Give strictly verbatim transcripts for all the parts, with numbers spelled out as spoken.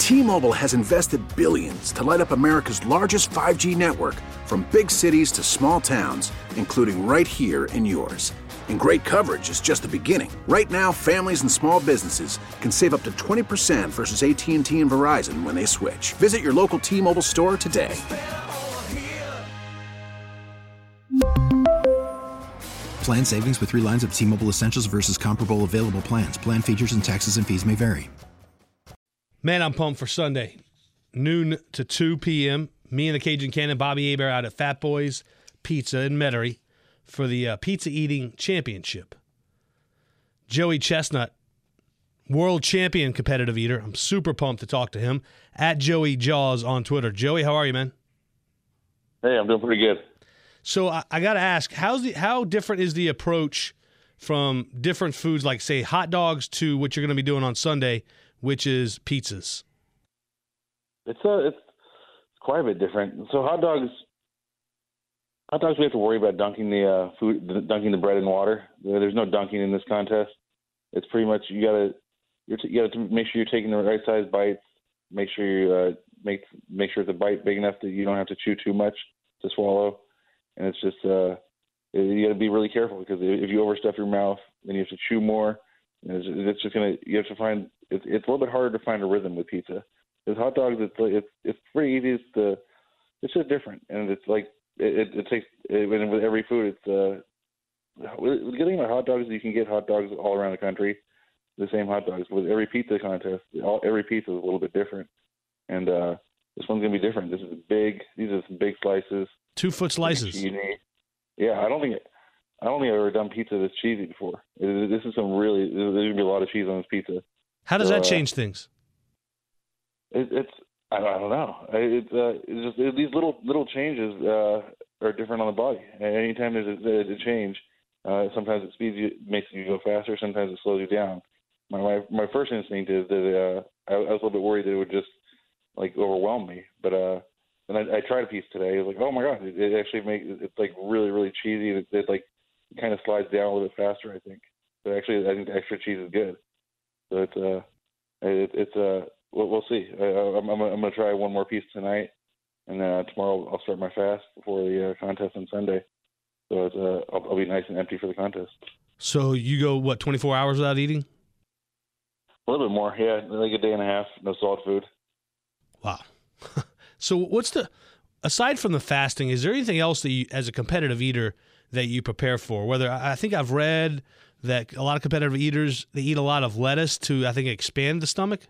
T-Mobile has invested billions to light up America's largest five G network, from big cities to small towns, including right here in yours. And great coverage is just the beginning. Right now, families and small businesses can save up to twenty percent versus A T and T and Verizon when they switch. Visit your local T-Mobile store today. Plan savings with three lines of T-Mobile Essentials versus comparable available plans. Plan features and taxes and fees may vary. Man, I'm pumped for Sunday. Noon to two p.m. Me and the Cajun Cannon, Bobby Hebert, out at Fat Boys Pizza in Metairie for the uh, Pizza Eating Championship. Joey Chestnut, world champion competitive eater. I'm super pumped to talk to him. At Joey Jaws on Twitter. Joey, how are you, man? Hey, I'm doing pretty good. So I, I got to ask, how's the how different is the approach from different foods, like, say, hot dogs, to what you're going to be doing on Sunday, which is pizzas? It's uh, it's quite a bit different. So hot dogs, hot dogs, we have to worry about dunking the uh, food, dunking the bread in water. There's no dunking in this contest. It's pretty much you gotta you're t- you gotta make sure you're taking the right size bites. Make sure you uh, make make sure the bite big enough that you don't have to chew too much to swallow. And it's just uh, you got to be really careful, because if you overstuff your mouth, then you have to chew more. And it's, it's just gonna you have to find it's it's a little bit harder to find a rhythm with pizza. With hot dogs, it's it's it's pretty easy. It's the it's just different, and it's like it, it, it takes it, and with every food, it's uh. The good thing about hot dogs is you can get hot dogs all around the country, the same hot dogs. With every pizza contest, all, every pizza is a little bit different, and uh, this one's gonna be different. This is big. These are some big slices. Two foot slices. Cheesy. Yeah, I don't think I don't think I've ever done pizza that's cheesy before. It, this is some really. There's gonna be a lot of cheese on this pizza. How does so, that change uh, things? It, it's I don't, I don't know. It's, uh, it's just it, these little little changes uh, are different on the body. And anytime there's a, a change, uh, sometimes it speeds you, makes you go faster. Sometimes it slows you down. My my, my first instinct is that uh, I, I was a little bit worried that it would just like overwhelm me, but. Uh, And I, I tried a piece today. I was like, oh my god, it, it actually makes it's like really, really cheesy. It, it like it kind of slides down a little bit faster, I think. But actually, I think the extra cheese is good. So it's uh, it, it's uh, we'll, we'll see. I, I'm I'm I'm gonna try one more piece tonight, and then uh, tomorrow I'll start my fast before the uh, contest on Sunday. So it's uh, I'll, I'll be nice and empty for the contest. So you go what twenty-four hours without eating? A little bit more, yeah, like a day and a half, no solid food. Wow. So what's the, aside from the fasting, is there anything else that you, as a competitive eater, that you prepare for? Whether I think I've read that a lot of competitive eaters, they eat a lot of lettuce to, I think, expand the stomach.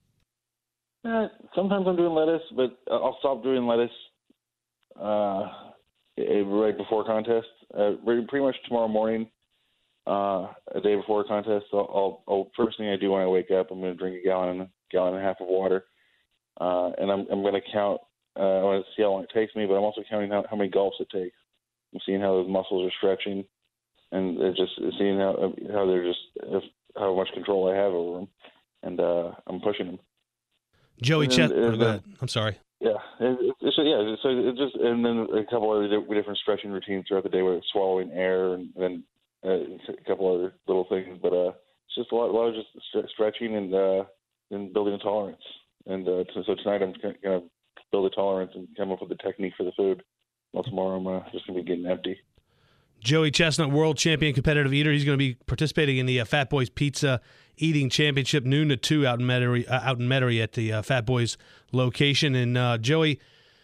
Uh, sometimes I'm doing lettuce, but I'll stop doing lettuce uh, right before contest. Uh, pretty much tomorrow morning, uh, a day before contest, I'll, I'll, I'll first thing I do when I wake up, I'm going to drink a gallon, gallon and a half of water. Uh, and I'm, I'm going to count, uh, I want to see how long it takes me, but I'm also counting how, how many gulps it takes. I'm seeing how those muscles are stretching, and just seeing how how they're just, how much control I have over them. And uh, I'm pushing them. Joey Chet, oh, go ahead. I'm sorry. Yeah. It, it, so, yeah, so it just, and then a couple other different stretching routines throughout the day, where it's swallowing air, and then uh, a couple other little things. But uh, it's just a lot, a lot of just stretching and, uh, and building a tolerance. And uh, so tonight I'm going to build a tolerance and come up with a technique for the food. Well, tomorrow I'm uh, just going to be getting empty. Joey Chestnut, world champion competitive eater. He's going to be participating in the uh, Fat Boys Pizza Eating Championship, noon to two out in Metairie, uh, out in Metairie at the uh, Fat Boys location. And uh, Joey,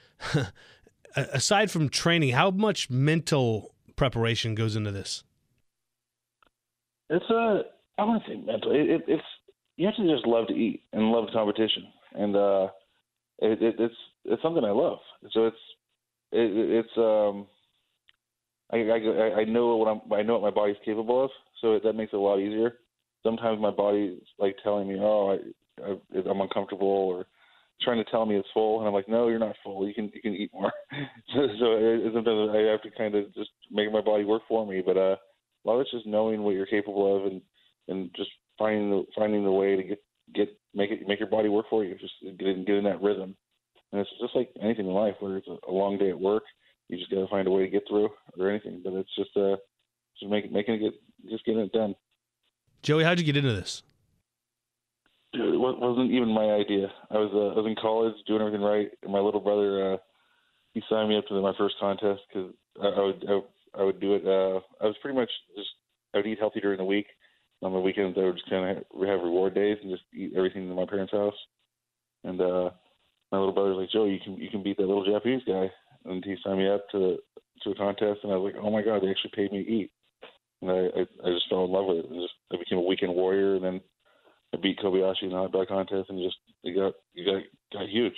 aside from training, how much mental preparation goes into this? It's uh, I want to say mental. It, it, it's you have to just love to eat and love the competition. And uh, it, it, it's it's something I love. So it's it, it's um, I, I I know what I'm I know what my body's capable of. So that makes it a lot easier. Sometimes my body's like telling me, oh, I, I I'm uncomfortable, or trying to tell me it's full, and I'm like, no, you're not full. You can you can eat more. so so it, sometimes I have to kind of just make my body work for me. But uh, a lot of it's just knowing what you're capable of, and and just finding the finding the way to get. Get make it make your body work for you. Just get in, get in that rhythm, and it's just like anything in life. Whether it's a, a long day at work, you just got to find a way to get through, or anything. But it's just uh, just make, making it get just getting it done. Joey, how'd you get into this? Dude, it wasn't even my idea. I was uh, I was in college doing everything right, and my little brother uh, he signed me up to my first contest because I, I would I, I would do it. Uh, I was pretty much just I would eat healthy during the week. On the weekends, I would just kind of have reward days and just eat everything in my parents' house. And uh, my little brother was like, "Joe, you can you can beat that little Japanese guy." And he signed me up to to a contest, and I was like, "Oh my God, they actually paid me to eat." And I, I, I just fell in love with it. And just I became a weekend warrior, and then I beat Kobayashi in the hot dog contest, and just it got it got got huge.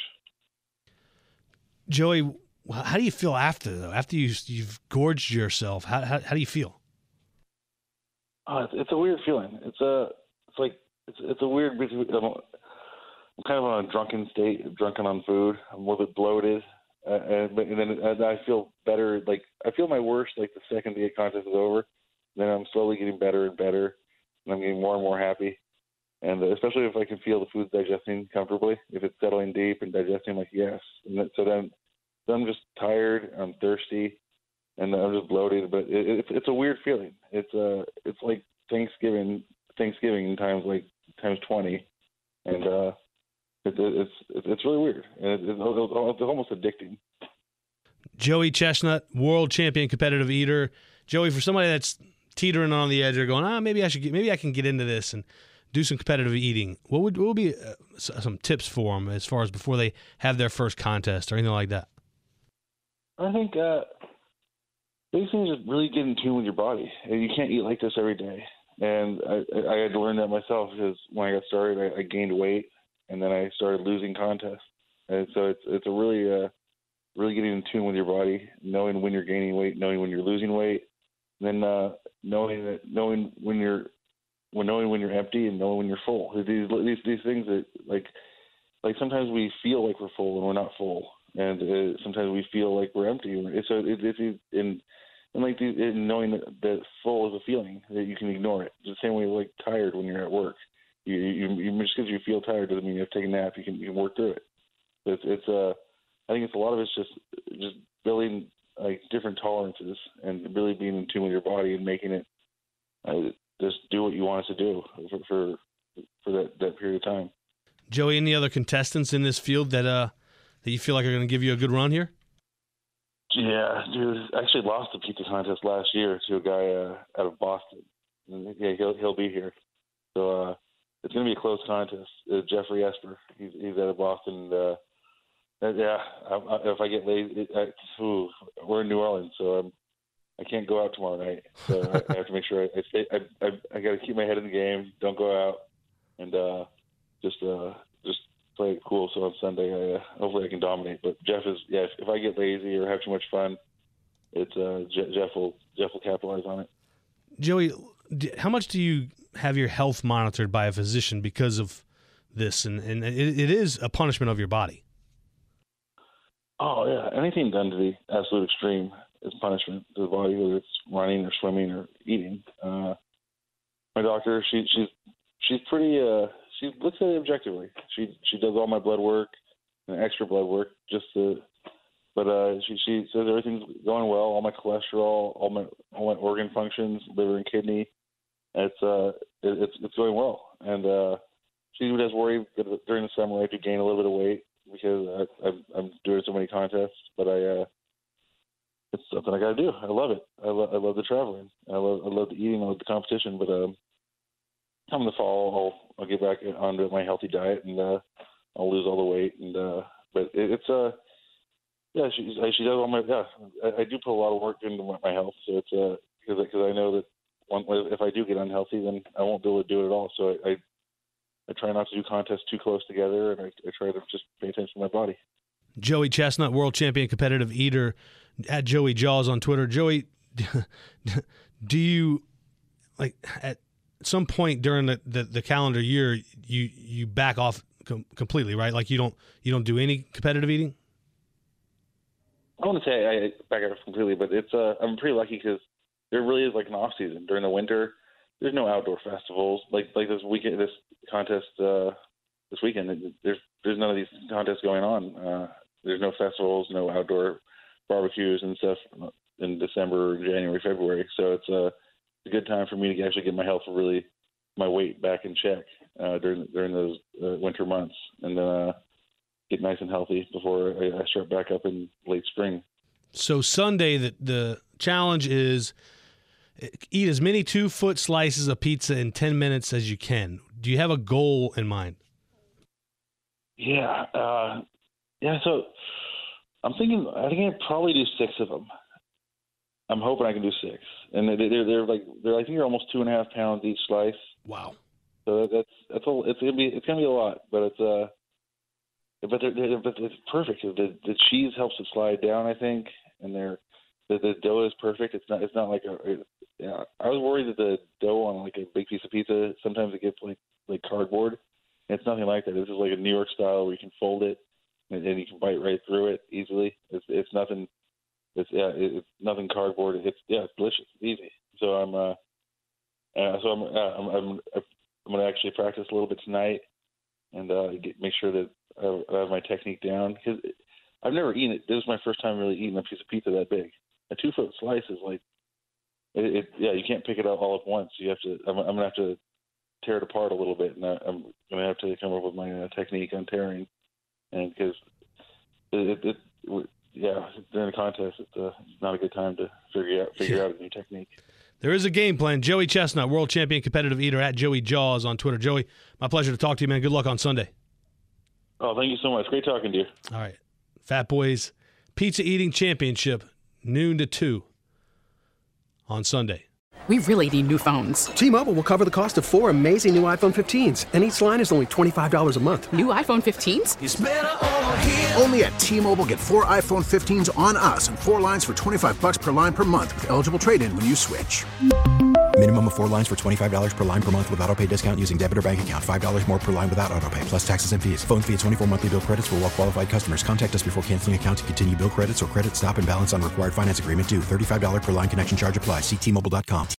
Joey, how do you feel after though? After you you've gorged yourself, how how, how do you feel? Uh, it's, it's a weird feeling. It's a it's like it's it's a weird. I'm, I'm kind of on a drunken state, drunken on food. I'm a little bit bloated, uh, and, and then and I feel better. Like I feel my worst like the second the contest is over. Then I'm slowly getting better and better, and I'm getting more and more happy. And especially if I can feel the food's digesting comfortably, if it's settling deep and digesting, like yes. And that, so then, then I'm just tired, I'm thirsty, and I'm just bloated. But it, it, it's a weird feeling. It's uh, it's like Thanksgiving, Thanksgiving times like times twenty, and uh, it, it, it's it's really weird, and it, it, it's almost addicting. Joey Chestnut, world champion competitive eater. Joey, for somebody that's teetering on the edge or going, ah, maybe I should get, maybe I can get into this and do some competitive eating. What would what would be uh, some tips for them as far as before they have their first contest or anything like that? I think uh, biggest thing is just really get in tune with your body. You can't eat like this every day, and I, I had to learn that myself because when I got started, I, I gained weight, and then I started losing contests, and so it's it's a really uh, really getting in tune with your body, knowing when you're gaining weight, knowing when you're losing weight, and then uh, knowing that knowing when you're when knowing when you're empty and knowing when you're full. These these these things that like like sometimes we feel like we're full and we're not full, and uh, sometimes we feel like we're empty. So it, it, it and and like these, and knowing that, that full is a feeling that you can ignore it. It's the same way like tired when you're at work. You you, you just because you feel tired doesn't mean you have to take a nap. You can you can work through it. It's it's uh I think it's a lot of it's just just building like different tolerances and really being in tune with your body and making it. Uh, Just do what you want us to do for for, for that, that period of time. Joey, any other contestants in this field that uh that you feel like are going to give you a good run here? Yeah, dude. I actually lost the pizza contest last year to a guy uh, out of Boston. And yeah, he'll he'll be here. So uh, it's going to be a close contest. Uh, Jeffrey Esper, he's he's out of Boston. And, uh, and yeah, I, I, if I get lazy, I, ooh, we're in New Orleans, so I'm. I can't go out tomorrow night, so I, I have to make sure I, I stay. I I, I got to keep my head in the game. Don't go out, and uh, just uh, just play it cool. So on Sunday, I, uh, hopefully I can dominate. But Jeff is yeah. If, if I get lazy or have too much fun, it's uh, Je- Jeff will Jeff will capitalize on it. Joey, how much do you have your health monitored by a physician because of this? And and it, it is a punishment of your body. Oh yeah, anything done to the absolute extreme is punishment to the body, whether it's running or swimming or eating. Uh, my doctor, she, she's she's pretty. Uh, she looks at it objectively. She she does all my blood work and extra blood work just to. But uh, she she says everything's going well. All my cholesterol, all my all my organ functions, liver and kidney, it's uh it, it's it's going well. And uh, she does worry that during the summer I have to gain a little bit of weight because I, I'm, I'm doing so many contests. But I. Uh, It's something I got to do. I love it. I, lo- I love the traveling. I love I love the eating. I love the competition. But um, come the fall, I'll I'll get back onto my healthy diet and uh, I'll lose all the weight. And uh, but it, it's uh yeah she she does all my yeah I, I do put a lot of work into my, my health. So it's uh because because I know that one, if I do get unhealthy, then I won't be able to do it at all. So I I, I try not to do contests too close together, and I, I try to just pay attention to my body. Joey Chestnut, world champion competitive eater, at Joey Jaws on Twitter. Joey, do you, like, at some point during the, the, the calendar year, you you back off com- completely, right? Like you don't you don't do any competitive eating? I want to say I back off completely, but it's uh, I'm pretty lucky because there really is like an off season during the winter. There's no outdoor festivals like like this weekend, this contest uh, this weekend. There's there's none of these contests going on. Uh, there's no festivals, no outdoor barbecues and stuff in December, January, February. So it's a, it's a good time for me to actually get my health really my weight back in check uh, during during those uh, winter months, and then uh, get nice and healthy before I, I start back up in late spring. So Sunday, the the challenge is eat as many two-foot slices of pizza in ten minutes as you can. Do you have a goal in mind? Yeah, uh, yeah. So I'm thinking. I think I'd probably do six of them. I'm hoping I can do six, and they're they're, they're like they're I think they're almost two and a half pounds each slice. Wow. So that's that's a, it's gonna be it's gonna be a lot, but it's uh, but they're, they're but it's perfect. The the cheese helps it slide down, I think, and they're the, the dough is perfect. It's not it's not like a. It, yeah, I was worried that the dough on like a big piece of pizza sometimes it gets like like cardboard. And it's nothing like that. This is like a New York style where you can fold it and, and you can bite right through it easily. It's it's nothing. It's yeah, it, it's nothing cardboard. It's yeah, it's delicious. It's easy. So I'm uh, uh so I'm uh, I'm I'm I'm gonna actually practice a little bit tonight and uh get, make sure that I, I have my technique down because I've never eaten it. This is my first time really eating a piece of pizza that big. A two foot slice is like it, it. Yeah, you can't pick it up all at once. You have to. I'm, I'm gonna have to tear it apart a little bit, and I, I'm gonna have to come up with my uh, technique on tearing, and because it, it, it yeah, during the contest, it's, uh, it's not a good time to figure out figure yeah. out a new technique. There is a game plan. Joey Chestnut, world champion competitive eater at Joey Jaws on Twitter. Joey, my pleasure to talk to you, man. Good luck on Sunday. Oh, thank you so much. Great talking to you. All right. Fat Boys Pizza Eating Championship, noon to two on Sunday. We really need new phones. T-Mobile will cover the cost of four amazing new iPhone fifteens, and each line is only twenty-five dollars a month. New iPhone fifteens? It's better over here. Only at T-Mobile, get four iPhone fifteens on us and four lines for twenty-five bucks per line per month with eligible trade-in when you switch. Minimum of four lines for twenty-five dollars per line per month with autopay discount using debit or bank account. five dollars more per line without autopay, plus taxes and fees. Phone fee at twenty-four monthly bill credits for well-qualified customers. Contact us before canceling account to continue bill credits or credit stop and balance on required finance agreement due. thirty-five dollars per line connection charge applies. See T Mobile dot com.